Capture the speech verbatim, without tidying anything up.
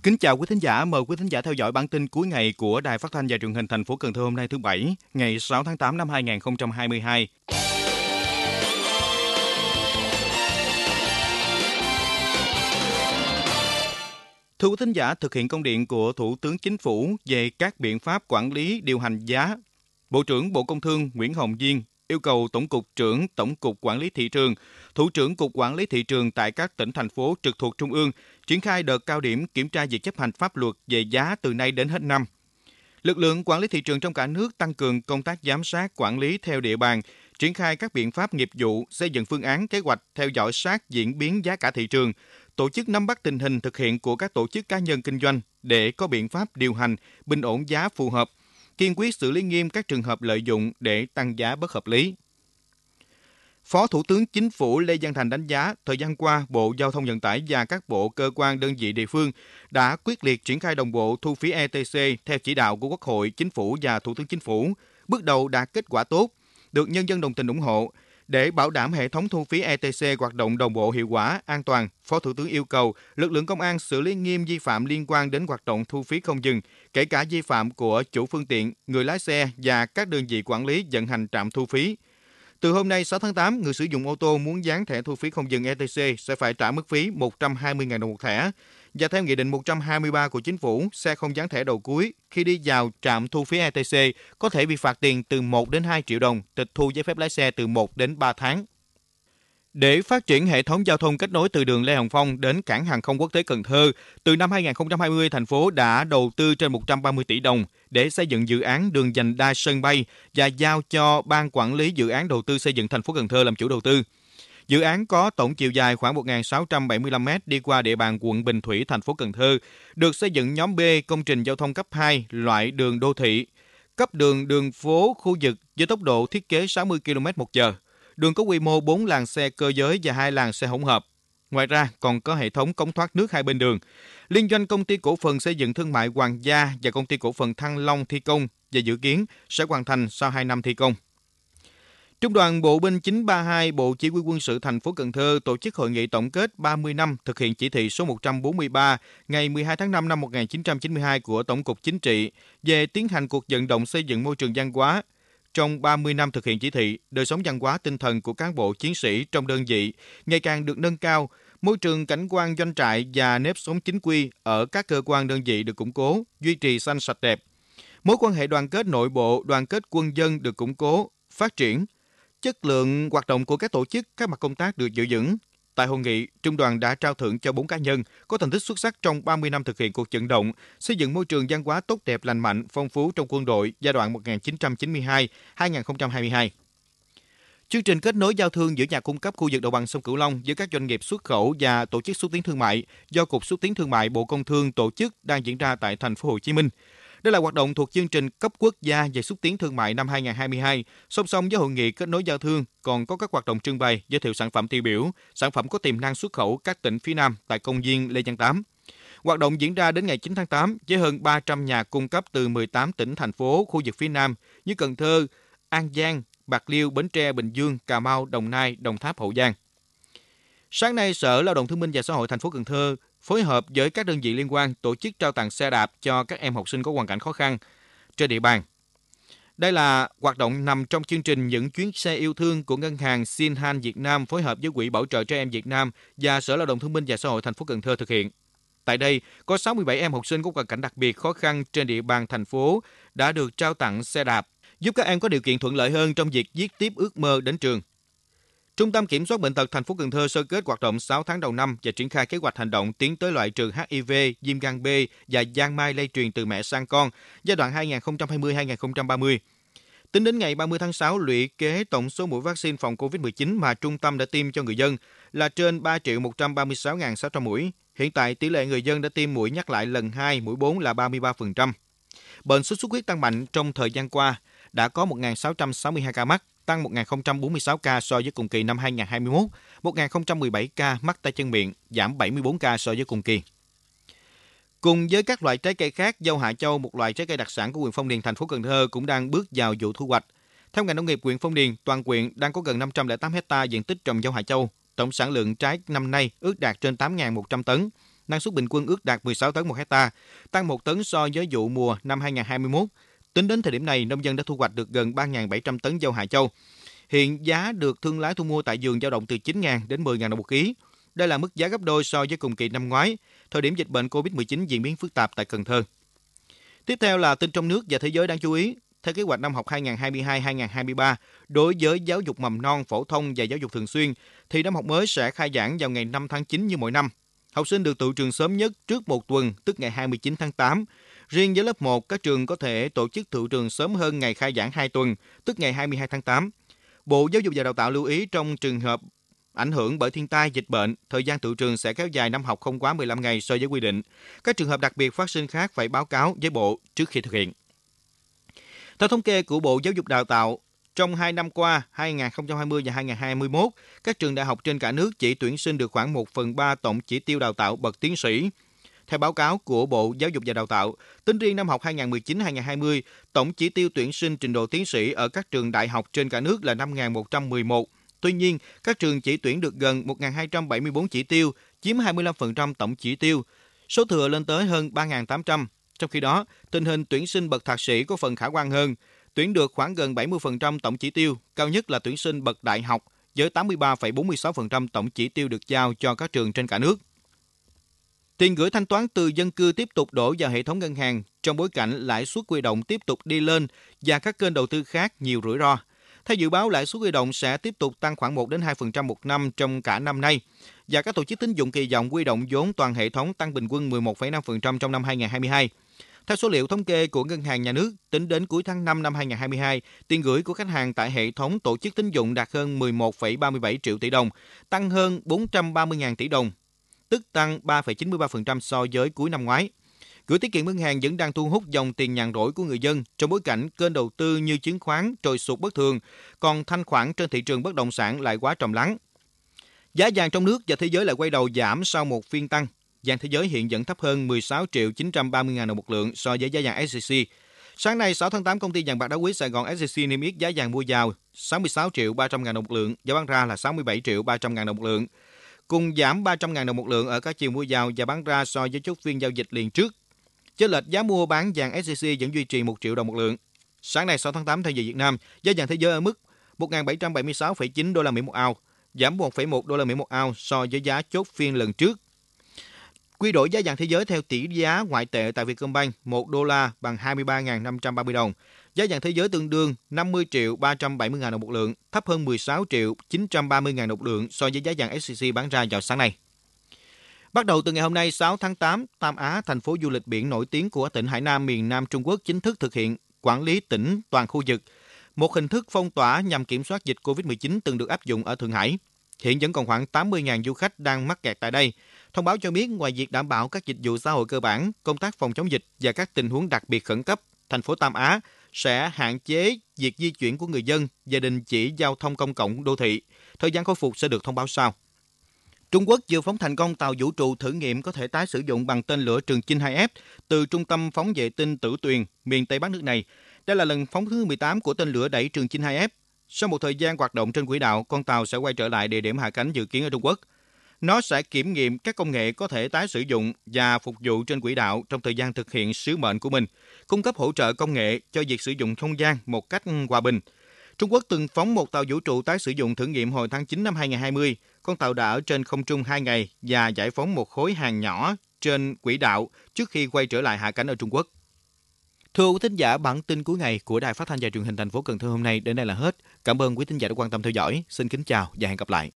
Kính chào quý thính giả, mời quý thính giả theo dõi bản tin cuối ngày của Đài Phát thanh và Truyền hình thành phố Cần Thơ hôm nay thứ Bảy, ngày sáu tháng tám năm hai nghìn không trăm hai mươi hai. Thưa quý thính giả, thực hiện công điện của Thủ tướng Chính phủ về các biện pháp quản lý điều hành giá, Bộ trưởng Bộ Công Thương Nguyễn Hồng Diên yêu cầu Tổng cục trưởng Tổng cục Quản lý Thị trường, Thủ trưởng Cục Quản lý Thị trường tại các tỉnh, thành phố trực thuộc Trung ương triển khai đợt cao điểm kiểm tra việc chấp hành pháp luật về giá từ nay đến hết năm. Lực lượng quản lý thị trường trong cả nước tăng cường công tác giám sát, quản lý theo địa bàn, triển khai các biện pháp nghiệp vụ, xây dựng phương án, kế hoạch, theo dõi sát diễn biến giá cả thị trường, tổ chức nắm bắt tình hình thực hiện của các tổ chức cá nhân kinh doanh để có biện pháp điều hành, bình ổn giá phù hợp, kiên quyết xử lý nghiêm các trường hợp lợi dụng để tăng giá bất hợp lý. Phó Thủ tướng Chính phủ Lê Văn Thành đánh giá, thời gian qua, Bộ Giao thông Vận tải và các bộ, cơ quan, đơn vị địa phương đã quyết liệt triển khai đồng bộ thu phí e tê xê theo chỉ đạo của Quốc hội, Chính phủ và Thủ tướng Chính phủ. Bước đầu đạt kết quả tốt, được nhân dân đồng tình ủng hộ. Để bảo đảm hệ thống thu phí e tê xê hoạt động đồng bộ, hiệu quả, an toàn, Phó Thủ tướng yêu cầu lực lượng công an xử lý nghiêm vi phạm liên quan đến hoạt động thu phí không dừng, kể cả vi phạm của chủ phương tiện, người lái xe và các đơn vị quản lý vận hành trạm thu phí. Từ hôm nay sáu tháng tám, người sử dụng ô tô muốn dán thẻ thu phí không dừng e tê xê sẽ phải trả mức phí một trăm hai mươi nghìn đồng một thẻ. Và theo Nghị định một trăm hai mươi ba của Chính phủ, xe không dán thẻ đầu cuối khi đi vào trạm thu phí e tê xê có thể bị phạt tiền từ một đến hai triệu đồng, tịch thu giấy phép lái xe từ một đến ba tháng. Để phát triển hệ thống giao thông kết nối từ đường Lê Hồng Phong đến cảng hàng không quốc tế Cần Thơ, từ năm hai nghìn không trăm hai mươi, thành phố đã đầu tư trên một trăm ba mươi tỷ đồng để xây dựng dự án đường vành đai sân bay và giao cho Ban Quản lý Dự án Đầu tư xây dựng thành phố Cần Thơ làm chủ đầu tư. Dự án có tổng chiều dài khoảng một nghìn sáu trăm bảy mươi lăm mét đi qua địa bàn quận Bình Thủy, thành phố Cần Thơ, được xây dựng nhóm B công trình giao thông cấp hai loại đường đô thị, cấp đường đường phố khu vực với tốc độ thiết kế sáu mươi ki lô mét một giờ. Đường có quy mô bốn làn xe cơ giới và hai làn xe hỗn hợp. Ngoài ra, còn có hệ thống cống thoát nước hai bên đường. Liên doanh Công ty Cổ phần Xây dựng Thương mại Hoàng gia và Công ty Cổ phần Thăng Long thi công và dự kiến sẽ hoàn thành sau hai năm thi công. Trung đoàn Bộ binh chín ba hai Bộ Chỉ huy Quân sự thành phố Cần Thơ tổ chức hội nghị tổng kết ba mươi năm thực hiện chỉ thị số một trăm bốn mươi ba ngày mười hai tháng năm năm một nghìn chín trăm chín mươi hai của Tổng cục Chính trị về tiến hành cuộc vận động xây dựng môi trường văn hóa. Trong ba mươi năm thực hiện chỉ thị, đời sống văn hóa tinh thần của cán bộ chiến sĩ trong đơn vị ngày càng được nâng cao, môi trường cảnh quan doanh trại và nếp sống chính quy ở các cơ quan đơn vị được củng cố, duy trì xanh sạch đẹp. Mối quan hệ đoàn kết nội bộ, đoàn kết quân dân được củng cố, phát triển. Chất lượng hoạt động của các tổ chức, các mặt công tác được giữ vững. Tại hội nghị, Trung đoàn đã trao thưởng cho bốn cá nhân có thành tích xuất sắc trong ba mươi năm thực hiện cuộc vận động, xây dựng môi trường văn hóa tốt đẹp, lành mạnh, phong phú trong quân đội giai đoạn một nghìn chín trăm chín mươi hai đến hai nghìn không trăm hai mươi hai. Chương trình kết nối giao thương giữa nhà cung cấp khu vực đồng bằng sông Cửu Long với các doanh nghiệp xuất khẩu và tổ chức xúc tiến thương mại do Cục Xúc tiến Thương mại Bộ Công Thương tổ chức đang diễn ra tại thành phố Hồ Chí Minh. Đây là hoạt động thuộc chương trình cấp quốc gia về xúc tiến thương mại năm hai nghìn không trăm hai mươi hai. Song song với hội nghị kết nối giao thương, còn có các hoạt động trưng bày, giới thiệu sản phẩm tiêu biểu, sản phẩm có tiềm năng xuất khẩu các tỉnh phía Nam tại công viên Lê Văn Tám. Hoạt động diễn ra đến ngày chín tháng tám với hơn ba trăm nhà cung cấp từ mười tám tỉnh, thành phố, khu vực phía Nam như Cần Thơ, An Giang, Bạc Liêu, Bến Tre, Bình Dương, Cà Mau, Đồng Nai, Đồng Tháp, Hậu Giang. Sáng nay, Sở Lao động Thương binh và Xã hội thành phố Cần Thơ phối hợp với các đơn vị liên quan tổ chức trao tặng xe đạp cho các em học sinh có hoàn cảnh khó khăn trên địa bàn. Đây là hoạt động nằm trong chương trình Những chuyến xe yêu thương của Ngân hàng Sinhan Việt Nam phối hợp với Quỹ Bảo trợ Trẻ em Việt Nam và Sở Lao động Thương binh và Xã hội thành phố Cần Thơ thực hiện. Tại đây, có sáu mươi bảy em học sinh có hoàn cảnh đặc biệt khó khăn trên địa bàn thành phố đã được trao tặng xe đạp, giúp các em có điều kiện thuận lợi hơn trong việc viết tiếp ước mơ đến trường. Trung tâm Kiểm soát Bệnh tật thành phố Cần Thơ sơ kết hoạt động sáu tháng đầu năm và triển khai kế hoạch hành động tiến tới loại trừ hát i vê, viêm gan B và giang mai lây truyền từ mẹ sang con giai đoạn hai nghìn không trăm hai mươi đến hai nghìn không trăm ba mươi. Tính đến ngày ba mươi tháng sáu, lũy kế tổng số mũi vaccine phòng covid mười chín mà trung tâm đã tiêm cho người dân là trên ba triệu một trăm ba mươi sáu nghìn sáu trăm mũi. Hiện tại, tỷ lệ người dân đã tiêm mũi nhắc lại lần hai, mũi bốn là ba mươi ba phần trăm. Bệnh sốt xuất huyết tăng mạnh trong thời gian qua, đã có một nghìn sáu trăm sáu mươi hai ca mắc, tăng một nghìn không trăm bốn mươi sáu ca so với cùng kỳ năm hai nghìn không trăm hai mươi mốt, một nghìn không trăm mười bảy ca mắc tay chân miệng, giảm bảy mươi tư ca so với cùng kỳ. Cùng với các loại trái cây khác, dâu Hạ Châu, một loại trái cây đặc sản của huyện Phong Điền, thành phố Cần Thơ cũng đang bước vào vụ thu hoạch. Theo ngành nông nghiệp huyện Phong Điền, toàn huyện đang có gần năm trăm lẻ tám héc ta diện tích trồng dâu Hạ Châu. Tổng sản lượng trái năm nay ước đạt trên tám nghìn một trăm tấn. năng suất bình quân ước đạt mười sáu tấn một hectare, tăng một tấn so với vụ mùa năm hai nghìn không trăm hai mươi mốt. Tính đến thời điểm này, nông dân đã thu hoạch được gần ba nghìn bảy trăm tấn dâu Hạ Châu. Hiện giá được thương lái thu mua tại vườn dao động từ chín nghìn đến mười nghìn đồng một ký. Đây là mức giá gấp đôi so với cùng kỳ năm ngoái, thời điểm dịch bệnh covid mười chín diễn biến phức tạp tại Cần Thơ. Tiếp theo là tin trong nước và thế giới đáng chú ý. Theo kế hoạch năm học hai nghìn không trăm hai mươi hai hai nghìn không trăm hai mươi ba, đối với giáo dục mầm non, phổ thông và giáo dục thường xuyên, thì năm học mới sẽ khai giảng vào ngày năm tháng chín như mọi năm. Học sinh được tụ trường sớm nhất trước một tuần, tức ngày hai mươi chín tháng tám. Riêng với lớp một, các trường có thể tổ chức tụ trường sớm hơn ngày khai giảng hai tuần, tức ngày hai mươi hai tháng tám. Bộ Giáo dục và Đào tạo lưu ý trong trường hợp ảnh hưởng bởi thiên tai, dịch bệnh, thời gian tụ trường sẽ kéo dài năm học không quá mười lăm ngày so với quy định. Các trường hợp đặc biệt phát sinh khác phải báo cáo với Bộ trước khi thực hiện. Theo thống kê của Bộ Giáo dục Đào tạo, trong hai năm qua, hai nghìn không trăm hai mươi và hai nghìn không trăm hai mươi mốt, các trường đại học trên cả nước chỉ tuyển sinh được khoảng một phần ba tổng chỉ tiêu đào tạo bậc tiến sĩ. Theo báo cáo của Bộ Giáo dục và Đào tạo, tính riêng năm học hai nghìn không trăm mười chín hai nghìn không trăm hai mươi, tổng chỉ tiêu tuyển sinh trình độ tiến sĩ ở các trường đại học trên cả nước là năm nghìn một trăm mười một. Tuy nhiên, các trường chỉ tuyển được gần một nghìn hai trăm bảy mươi tư chỉ tiêu, chiếm hai mươi lăm phần trăm tổng chỉ tiêu. Số thừa lên tới hơn ba nghìn tám trăm. Trong khi đó, tình hình tuyển sinh bậc thạc sĩ có phần khả quan hơn, tuyển được khoảng gần bảy mươi phần trăm tổng chỉ tiêu, cao nhất là tuyển sinh bậc đại học với tám mươi ba phẩy bốn mươi sáu phần trăm tổng chỉ tiêu được giao cho các trường trên cả nước. Tiền gửi thanh toán từ dân cư tiếp tục đổ vào hệ thống ngân hàng trong bối cảnh lãi suất huy động tiếp tục đi lên và các kênh đầu tư khác nhiều rủi ro. Theo dự báo, lãi suất huy động sẽ tiếp tục tăng khoảng một đến hai phần trăm một năm trong cả năm nay, và các tổ chức tín dụng kỳ vọng huy động vốn toàn hệ thống tăng bình quân mười một phẩy năm phần trăm trong năm hai nghìn không trăm hai mươi hai. Theo số liệu thống kê của Ngân hàng Nhà nước, tính đến cuối tháng năm năm hai nghìn không trăm hai mươi hai, tiền gửi của khách hàng tại hệ thống tổ chức tín dụng đạt hơn mười một phẩy ba mươi bảy triệu tỷ đồng, tăng hơn bốn trăm ba mươi nghìn tỷ đồng, tức tăng ba phẩy chín mươi ba phần trăm so với cuối năm ngoái. Gửi tiết kiệm ngân hàng vẫn đang thu hút dòng tiền nhàn rỗi của người dân trong bối cảnh kênh đầu tư như chứng khoán trồi sụt bất thường, còn thanh khoản trên thị trường bất động sản lại quá trầm lắng. Giá vàng trong nước và thế giới lại quay đầu giảm sau một phiên tăng. Vàng thế giới hiện vẫn thấp hơn mười sáu triệu chín trăm ba mươi nghìn đồng một lượng so với giá vàng ét gi xê. Sáng nay sáu tháng tám, công ty vàng bạc đá quý Sài Gòn ét gi xê niêm yết giá vàng mua vào sáu mươi sáu triệu ba trăm nghìn đồng một lượng, giá bán ra là sáu mươi bảy triệu ba trăm nghìn đồng một lượng. Cùng giảm ba trăm nghìn đồng một lượng ở các chiều mua vào và bán ra so với chốt phiên giao dịch liền trước. Chênh lệch giá mua bán vàng ét gi xê vẫn duy trì một triệu đồng một lượng. Sáng nay sáu tháng tám theo giờ Việt Nam, giá vàng thế giới ở mức một nghìn bảy trăm bảy mươi sáu phẩy chín đô la Mỹ một ounce, giảm một phẩy một đô la Mỹ một ounce so với giá chốt phiên lần trước. Quy đổi giá vàng thế giới theo tỷ giá ngoại tệ tại Vietcombank, một đô la bằng hai mươi ba nghìn năm trăm ba mươi đồng. Giá vàng thế giới tương đương năm mươi triệu ba trăm bảy mươi nghìn đồng một lượng, thấp hơn mười sáu triệu chín trăm ba mươi nghìn đồng một lượng so với giá vàng ét gi xê bán ra vào sáng nay. Bắt đầu từ ngày hôm nay sáu tháng tám, Tam Á, thành phố du lịch biển nổi tiếng của tỉnh Hải Nam miền Nam Trung Quốc chính thức thực hiện quản lý tỉnh toàn khu vực, một hình thức phong tỏa nhằm kiểm soát dịch covid mười chín từng được áp dụng ở Thượng Hải. Hiện vẫn còn khoảng tám mươi nghìn du khách đang mắc kẹt tại đây. Thông báo cho biết ngoài việc đảm bảo các dịch vụ xã hội cơ bản, công tác phòng chống dịch và các tình huống đặc biệt khẩn cấp, thành phố Tam Á sẽ hạn chế việc di chuyển của người dân và đình chỉ giao thông công cộng đô thị. Thời gian khôi phục sẽ được thông báo sau. Trung Quốc vừa phóng thành công tàu vũ trụ thử nghiệm có thể tái sử dụng bằng tên lửa Trường Chinh hai F từ trung tâm phóng vệ tinh Tử Tuyền, miền Tây Bắc nước này. Đây là lần phóng thứ mười tám của tên lửa đẩy Trường Chinh hai F. Sau một thời gian hoạt động trên quỹ đạo, con tàu sẽ quay trở lại địa điểm hạ cánh dự kiến ở Trung Quốc. Nó sẽ kiểm nghiệm các công nghệ có thể tái sử dụng và phục vụ trên quỹ đạo trong thời gian thực hiện sứ mệnh của mình, cung cấp hỗ trợ công nghệ cho việc sử dụng không gian một cách hòa bình. Trung Quốc từng phóng một tàu vũ trụ tái sử dụng thử nghiệm hồi tháng chín năm hai nghìn không trăm hai mươi. Con tàu đã ở trên không trung hai ngày và giải phóng một khối hàng nhỏ trên quỹ đạo trước khi quay trở lại hạ cánh ở Trung Quốc. Thưa quý thính giả, bản tin cuối ngày của Đài Phát thanh và Truyền hình thành phố Cần Thơ hôm nay đến đây là hết. Cảm ơn quý thính giả đã quan tâm theo dõi. Xin kính chào và hẹn gặp lại.